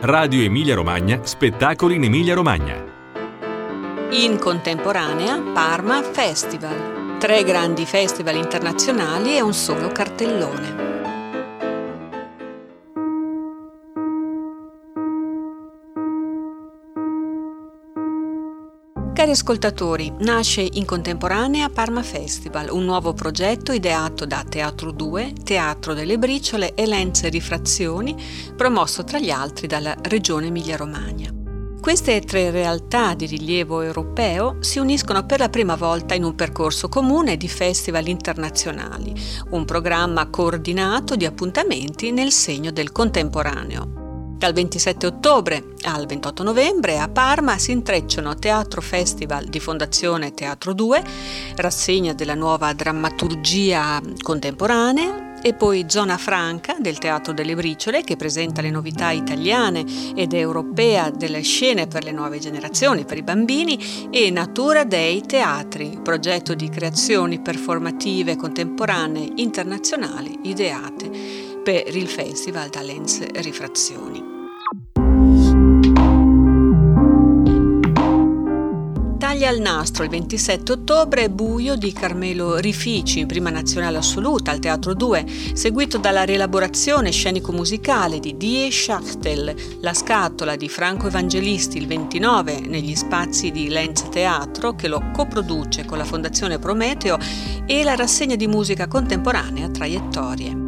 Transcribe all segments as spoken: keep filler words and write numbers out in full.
Radio Emilia Romagna, spettacoli in Emilia Romagna. In contemporanea Parma Festival. Tre grandi festival internazionali e un solo cartellone. Cari ascoltatori, nasce in contemporanea Parma Festival, un nuovo progetto ideato da Teatro due, Teatro delle Briciole e Lenze Rifrazioni, promosso tra gli altri dalla Regione Emilia-Romagna. Queste tre realtà di rilievo europeo si uniscono per la prima volta in un percorso comune di festival internazionali, un programma coordinato di appuntamenti nel segno del contemporaneo. Dal ventisette ottobre al ventotto novembre a Parma si intrecciano Teatro Festival di Fondazione Teatro due, rassegna della nuova drammaturgia contemporanea e poi Zona Franca del Teatro delle Briciole che presenta le novità italiane ed europea delle scene per le nuove generazioni, per i bambini, e Natura dei Teatri, progetto di creazioni performative contemporanee internazionali ideate per il Festival da Lenze Rifrazioni. Taglia al nastro il ventisette ottobre Buio di Carmelo Rifici in prima nazionale assoluta al Teatro due, seguito dalla rielaborazione scenico-musicale di Die Schachtel, La Scatola di Franco Evangelisti il ventinove negli spazi di Lenz Teatro, che lo coproduce con la Fondazione Prometeo, e la rassegna di musica contemporanea Traiettorie.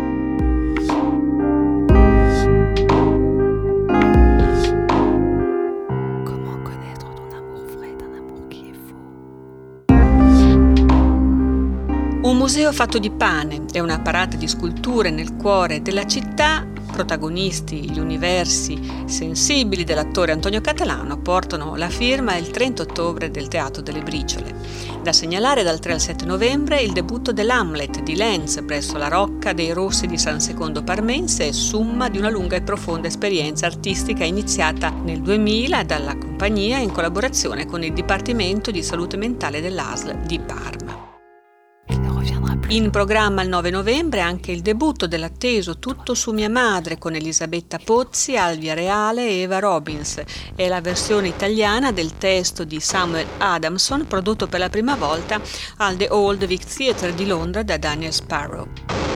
Un museo fatto di pane e una parata di sculture nel cuore della città, protagonisti gli universi sensibili dell'attore Antonio Catalano, portano la firma il trenta ottobre del Teatro delle Briciole. Da segnalare dal tre al sette novembre il debutto dell'Hamlet di Lenz presso la Rocca dei Rossi di San Secondo Parmense, summa di una lunga e profonda esperienza artistica iniziata nel duemila dalla compagnia in collaborazione con il Dipartimento di Salute Mentale dell'A S L di Parma. In programma il nove novembre anche il debutto dell'atteso Tutto su mia madre con Elisabetta Pozzi, Alvia Reale e Eva Robbins. È la versione italiana del testo di Samuel Adamson, prodotto per la prima volta al The Old Vic Theatre di Londra da Daniel Sparrow.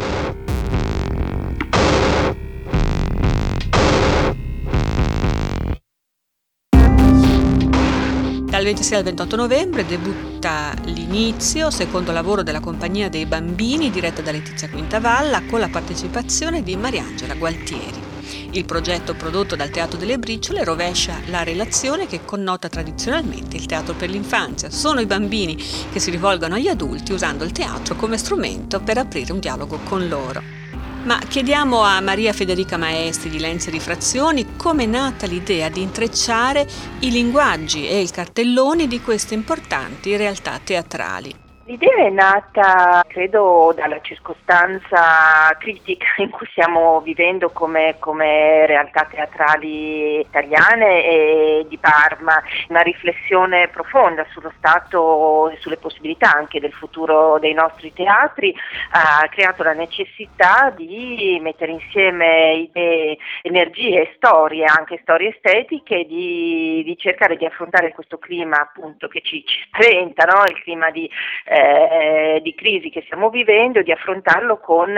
Dal ventisei al ventotto novembre debutta L'Inizio, secondo lavoro della Compagnia dei Bambini, diretta da Letizia Quintavalla, con la partecipazione di Mariangela Gualtieri. Il progetto prodotto dal Teatro delle Briciole rovescia la relazione che connota tradizionalmente il teatro per l'infanzia. Sono i bambini che si rivolgono agli adulti usando il teatro come strumento per aprire un dialogo con loro. Ma chiediamo a Maria Federica Maestri di Lenze Rifrazioni come è nata l'idea di intrecciare i linguaggi e i cartelloni di queste importanti realtà teatrali. L'idea è nata, credo, dalla circostanza critica in cui stiamo vivendo come, come realtà teatrali italiane e di Parma, una riflessione profonda sullo stato e sulle possibilità anche del futuro dei nostri teatri ha creato la necessità di mettere insieme idee, energie e storie, anche storie estetiche, di, di cercare di affrontare questo clima appunto che ci, ci spaventa, no? Il clima di eh, Eh, di crisi che stiamo vivendo, di affrontarlo con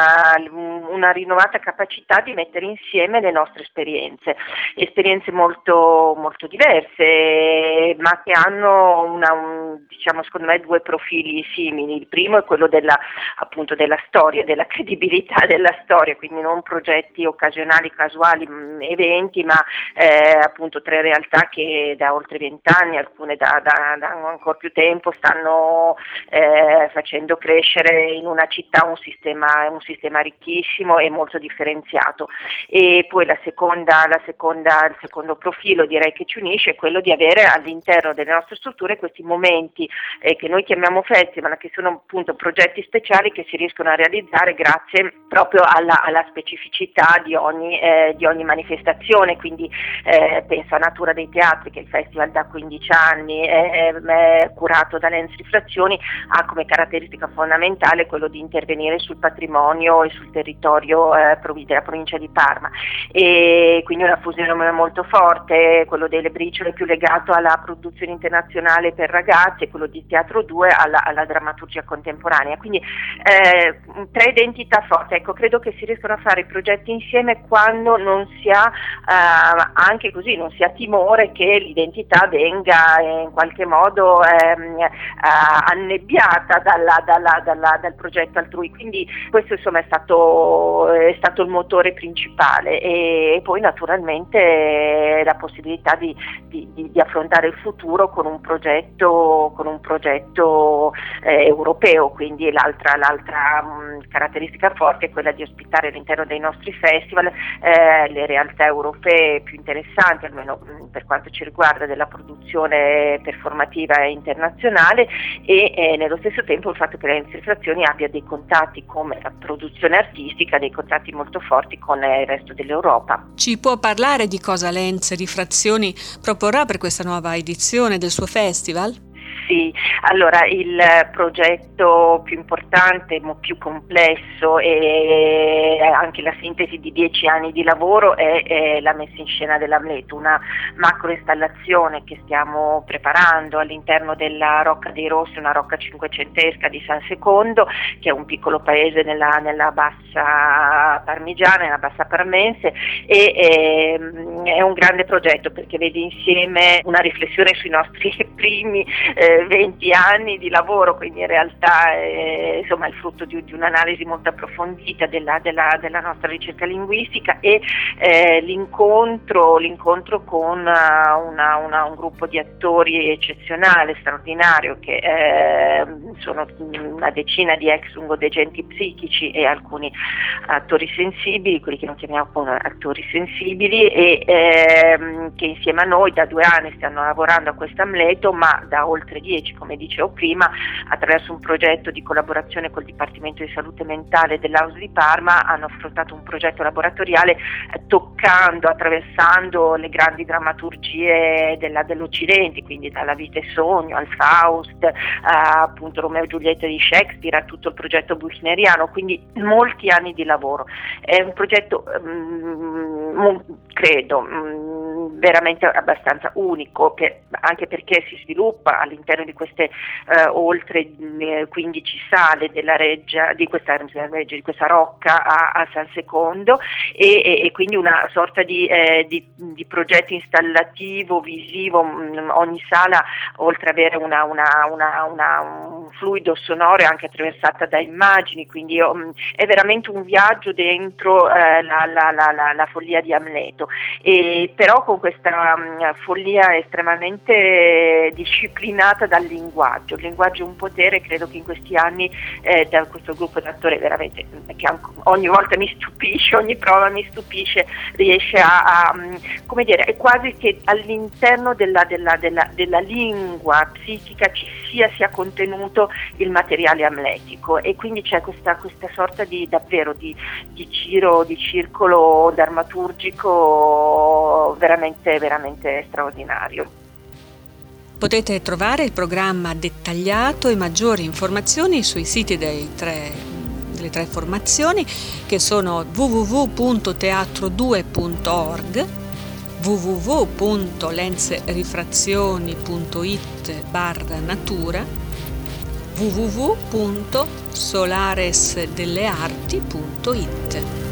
uh, una rinnovata capacità di mettere insieme le nostre esperienze, esperienze molto, molto diverse, ma che hanno una, un, diciamo secondo me due profili simili. Il primo è quello della, appunto, della storia, della credibilità della storia, quindi non progetti occasionali, casuali, mh, eventi, ma eh, appunto tre realtà che da oltre vent'anni, alcune da, da, da ancora più tempo, stanno Eh, facendo crescere in una città un sistema, un sistema ricchissimo e molto differenziato. E poi la seconda, la seconda, il secondo profilo direi che ci unisce è quello di avere all'interno delle nostre strutture questi momenti eh, che noi chiamiamo festival, che sono appunto progetti speciali che si riescono a realizzare grazie proprio alla, alla specificità di ogni, eh, di ogni manifestazione. Quindi eh, penso a Natura dei Teatri, che è il festival da quindici anni, è, è curato da Lenze Rifrazioni, rifrazioni ha come caratteristica fondamentale quello di intervenire sul patrimonio e sul territorio eh, della provincia di Parma, e quindi una fusione molto forte, quello delle briciole più legato alla produzione internazionale per ragazzi e quello di Teatro due alla, alla drammaturgia contemporanea, quindi eh, tre identità forti. Ecco, credo che si riescano a fare i progetti insieme quando non si ha eh, anche così, non si ha timore che l'identità venga in qualche modo ehm, eh, annebbiata dalla, dalla, dalla, dal progetto altrui, quindi questo insomma è stato, è stato il motore principale, e, e poi naturalmente la possibilità di, di, di, di affrontare il futuro con un progetto, con un progetto eh, europeo, quindi l'altra, l'altra mh, caratteristica forte è quella di ospitare all'interno dei nostri festival eh, le realtà europee più interessanti, almeno mh, per quanto ci riguarda, della produzione performativa internazionale, e eh, nello stesso tempo il fatto che Lenze Rifrazioni abbia dei contatti come la produzione artistica, dei contatti molto forti con eh, il resto dell'Europa. Ci può parlare di cosa Lenze Rifrazioni proporrà per questa nuova edizione del suo festival? Sì, allora il progetto più importante, più complesso e anche la sintesi di dieci anni di lavoro è, è la messa in scena dell'Amleto, una macro installazione che stiamo preparando all'interno della Rocca dei Rossi, una rocca cinquecentesca di San Secondo, che è un piccolo paese nella, nella bassa parmigiana, nella bassa parmense, e è, è un grande progetto perché vede insieme una riflessione sui nostri primi eh, venti anni di lavoro, quindi in realtà è, insomma, è il frutto di, di un'analisi molto approfondita della, della, della nostra ricerca linguistica, e eh, l'incontro, l'incontro con una, una, un gruppo di attori eccezionale, straordinario, che eh, sono una decina di ex lungodegenti psichici e alcuni attori sensibili, quelli che non chiamiamo attori sensibili, e ehm, che insieme a noi da due anni stanno lavorando a questo Amleto, ma da oltre dieci, come dicevo prima, attraverso un progetto di collaborazione col Dipartimento di Salute Mentale dell'A U S L di Parma hanno affrontato un progetto laboratoriale eh, toccando, attraversando le grandi drammaturgie della, dell'Occidente, quindi dalla Vita e Sogno al Faust, eh, appunto Romeo e Giulietta di Shakespeare, a tutto il progetto buchneriano, quindi molti anni di lavoro. È un progetto, um, credo, um, veramente abbastanza unico, per, anche perché si sviluppa all'interno di queste eh, oltre eh, quindici sale della reggia, di questa, di questa rocca a, a San Secondo, e, e, e quindi una sorta di, eh, di, di progetto installativo, visivo. Mh, ogni sala, oltre ad avere una, una, una, una, un fluido sonoro, è anche attraversata da immagini, quindi io, mh, è veramente un viaggio dentro eh, la, la, la, la, la follia di Amleto, e però con questa mh, follia estremamente disciplinata dal linguaggio. Il linguaggio è un potere, credo che in questi anni eh, da questo gruppo di attori veramente, che ogni volta mi stupisce, ogni prova mi stupisce, riesce a, a come dire, è quasi che all'interno della, della, della, della lingua psichica ci sia, sia contenuto il materiale amletico, e quindi c'è questa, questa sorta di davvero di, di giro, di circolo drammaturgico veramente, veramente straordinario. Potete trovare il programma dettagliato e maggiori informazioni sui siti dei tre, delle tre formazioni, che sono w w w punto teatro due punto org, w w w punto lenserifrazioni punto it barra natura, w w w punto solaresdellearti punto it.